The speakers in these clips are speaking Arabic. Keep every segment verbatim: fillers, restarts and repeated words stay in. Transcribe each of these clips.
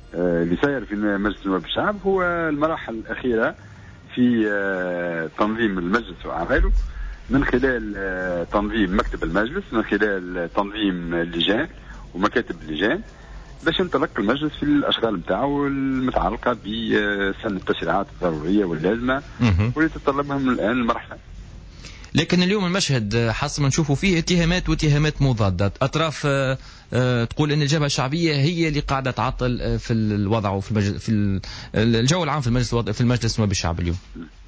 اللي سير في مجلس نواب الشعب هو المراحل الأخيرة في تنظيم المجلس وأعماله، من خلال تنظيم مكتب المجلس، من خلال تنظيم اللجان ومكاتب اللجان، باش ينطلق المجلس في الأشغال نتاعو المتعلقة بسن التشريعات الضرورية واللازمة واللي تتطلبهم الآن المرحلة. لكن اليوم المشهد حسب ما نشوفوا فيه اتهامات واتهامات مضادة، أطراف أه أه تقول أن الجبهة الشعبية هي اللي قاعدة تعطل في الوضع وفي المجلس في الجو العام في المجلس في المجلس نواب الشعب اليوم.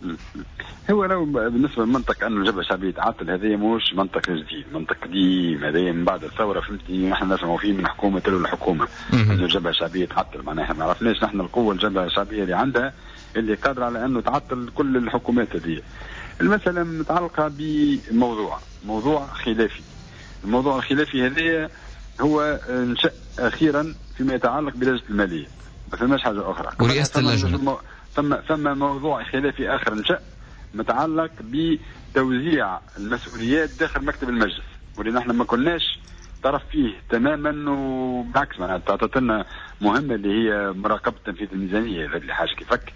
هو لو بالنسبة للمنطق أن الجبهة الشعبية تعطل، هذا مش منطق جديد، منطق قديم، هذا من بعد الثورة فهمتني، نحن نسمعوا فيه من حكومة تلو الحكومة أن الجبهة الشعبية تعطل، معناها ما عرفناش نحن القوة الجبهة الشعبية اللي عندها اللي قادرة على أنه تعطل كل الحكومات هذه. المسألة متعلقة بموضوع موضوع خلافي. الموضوع الخلافي هذا هو انشأ أخيرا فيما يتعلق بلجنة المالية، ما فماش حاجة أخرى. ورئاسة اللجنة ثم ثم موضوع خلافي آخر انشأ متعلق بتوزيع المسؤوليات داخل مكتب المجلس، واللي نحن ما كناش طرف فيه تماما، وبالعكس معناتها تعطت لنا مهمة اللي هي مراقبة تنفيذ الميزانية اللي حاجة كيفك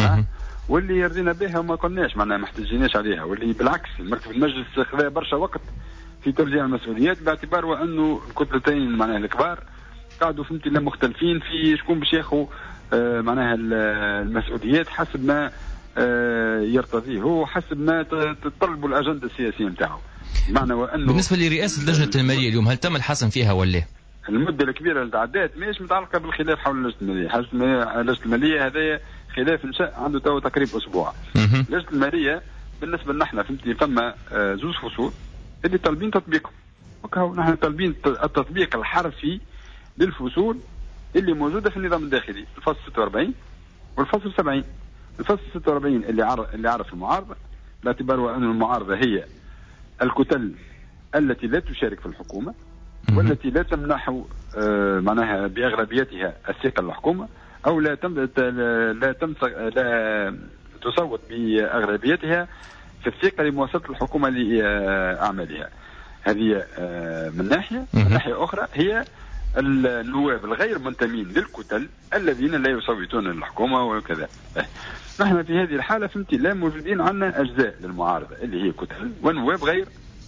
واللي يرضينا بها وما كناش معناها ما احتجيناش عليها، واللي بالعكس مكتب المجلس خذا برشا وقت في توزيع المسؤوليات، باعتبار وانه الكتلتين معناها الكبار قاعدوا فهمتي لا مختلفين في شكون باش ياخذوا آه معناها المسؤوليات حسب ما آه يرتضيه هو، حسب ما تطلبوا الاجنده السياسيه نتاعو. معنى وانه بالنسبه لرئاسه لجنه الماليه اليوم هل تم الحسم فيها ولا؟ المده الكبيره اللي تعدات ماهيش متعلقه بالخلاف حول لجنه الماليه. لجنه الماليه هذا خلاف انشاء عنده تو تقريبا اسبوع. لجنه الماليه بالنسبه لنا فهمتني ثم زوج فصول اللي طالبين تطبيقهم، وكهو نحن طالبين التطبيق الحرفي للفصول اللي موجوده في النظام الداخلي، الفصل ستة وأربعين والفصل سبعين. الفصل ستة وأربعين اللي عرف اللي عرف المعارضه، باعتبار وان المعارضه هي الكتل التي لا تشارك في الحكومه والتي لا تمنح آه معناها باغلبيتها الثقه للحكومه، او لا تم لا تم لا تصوت باغلبيتها في الثقه لمواصله الحكومه لاعمالها. هذه آه من ناحيه، من ناحيه اخرى هي النواب الغير منتمين للكتل الذين لا يصوتون للحكومه وكذا. نحن في هذه الحاله فهمتي لا موجودين عندنا اجزاء للمعارضه اللي هي كتل ونواب غير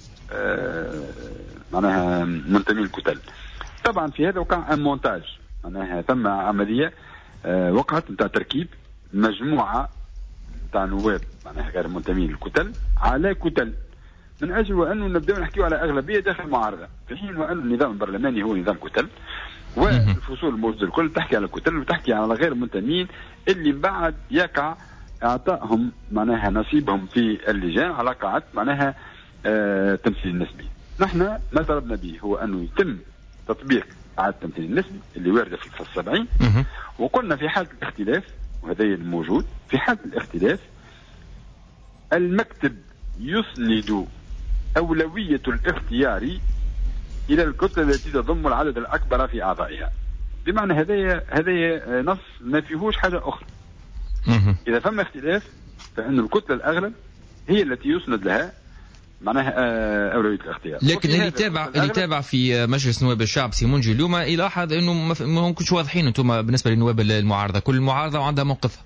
آه معناها منتمين للكتل. طبعا في هذا وقع مونتاج، معناها ثم عمليه آه وقعت نتاع تركيب مجموعه نتاع نواب معناها غير منتمين للكتل على كتل، من اجل وانه نبداو نحكيو على اغلبيه داخل المعارضه، في حين وان النظام البرلماني هو نظام كتل، والفصول الموجوده الكل تحكي على الكتل وتحكي على غير منتمين اللي بعد يقع اعطائهم معناها نصيبهم في اللجان على قاعده معناها آه تمثيل النسبي. نحن ما طلبنا به هو انه يتم تطبيق قاعده التمثيل النسبي اللي وارده في الفصل سبعين، وقلنا في حاله الاختلاف، وهذا الموجود في حاله الاختلاف المكتب يسند أولوية الاختيار إلى الكتلة التي تضم العدد الأكبر في أعضائها. بمعنى هذا هذا نص ما فيهوش حاجة أخرى. إذا فما اختلاف فإن الكتلة الأغلب هي التي يسند لها معناها أولوية الاختيار. لكن اللي تابع اللي تابع في مجلس نواب الشعب سيمونجي اليوم يلاحظ إنه ما كنتش واضحين أنتم بالنسبة للنواب المعارضة، كل المعارضة وعندها موقفها.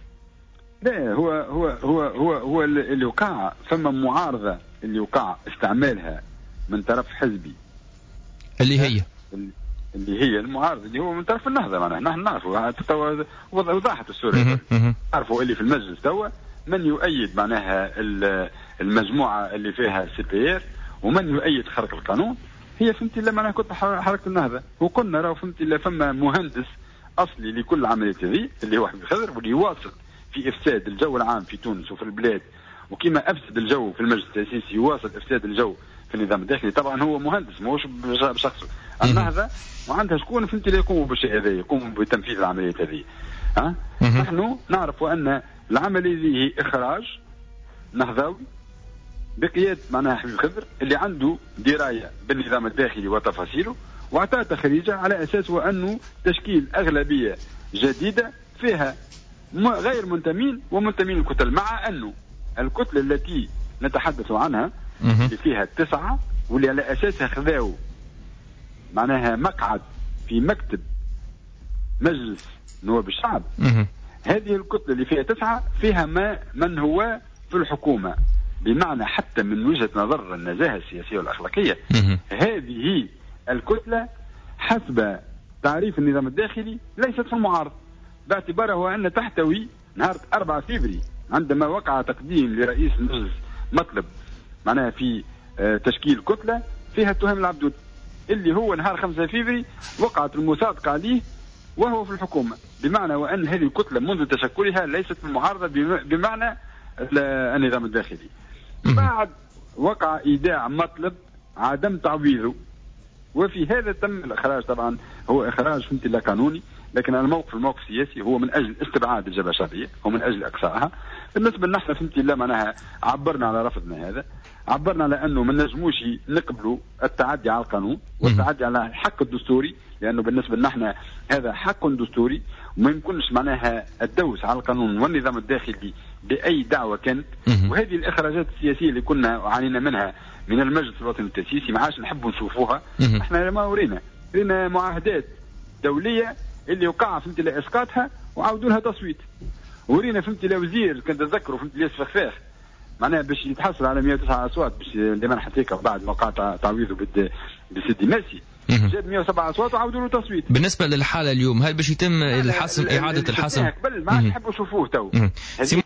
لا هو هو هو هو هو اللي وقع فما معارضة اللي وقع استعمالها من طرف حزبي اللي هي اللي هي المعارضة اللي هو من طرف النهضة. معناها نحن نعرفوا وضحت الصورة، نعرفوا اللي في المجلس توا من يؤيد معناها المجموعة اللي فيها سي بي ار ومن يؤيد خرق القانون. هي فهمتي لما أنا كنت حركة النهضة وقلنا راهو فهمتي لا فما مهندس أصلي لكل عملية هذه اللي هو حبيب خضر، واللي يواصل في إفساد الجو العام في تونس وفي البلاد، وكما أفسد الجو في المجلس التأسيسي يواصل إفساد الجو في النظام الداخلي. طبعا هو مهندس ماهوش بشخصه. النهضة وعندها شكون فهمتي اللي يقوموا بالشيء هذا، يقوموا بتنفيذ العملية هذه. ها نحن نعرف أن العملية هذه هي إخراج نهضوي بقيادة معناها حبيب خضر اللي عنده دراية بالنظام الداخلي وتفاصيله، واعطاه تخريجه على أساس وأنه تشكيل أغلبية جديدة فيها غير منتمين ومنتمين الكتل، مع أنه الكتلة التي نتحدث عنها اللي فيها التسعة واللي على أساسها خذاو معناها مقعد في مكتب مجلس نواب الشعب. هذه الكتلة اللي فيها تسعة فيها ما من هو في الحكومة، بمعنى حتى من وجهة نظر النزاهة السياسية والأخلاقية هذه الكتلة حسب تعريف النظام الداخلي ليست في المعارضة، باعتباره أن تحتوي نهار أربعة فبراير عندما وقع تقديم لرئيس المجلس مطلب معناها في تشكيل كتلة فيها التهم العبدود، اللي هو نهار خمسة فبراير وقعت المصادقة عليه وهو في الحكومة، بمعنى وأن هذه الكتلة منذ تشكلها ليست في المعارضة بمعنى النظام الداخلي. بعد وقع إيداع مطلب عدم تعويضه، وفي هذا تم الإخراج. طبعا هو إخراج فهمت لا قانوني، لكن الموقف الموقف السياسي هو من أجل استبعاد الجبهة الشعبية ومن أجل إقصائها. بالنسبة لنا احنا فهمت لا معناها عبرنا على رفضنا هذا، عبرنا على أنه ما نجموش نقبلوا التعدي على القانون والتعدي على الحق الدستوري، لأنه بالنسبة لنا احنا هذا حق دستوري وما يمكنش معناها الدوس على القانون والنظام الداخلي بأي دعوة كانت. وهذه الإخراجات السياسية اللي كنا عانينا منها من المجلس الوطني التأسيسي ما عادش نحب نشوفوها. احنا ما ورينا رينا معاهدات دولية اللي وقع فهمت لا إسقاطها وعاودوا لها تصويت، ورينا فهمت لا وزير كنت تذكروا فهمت لا يسفخفاخ معناها باش يتحصل على مئة وتسعة أصوات باش لمن حتيك بعد ما وقع تعويضه بسيدي ماسي جاب مئة وسبعة أصوات وعاودوا له تصويت. بالنسبة للحالة اليوم هل باش يتم الحسم إعادة الحسم؟ قبل ما نحبوا نشوفوه تو.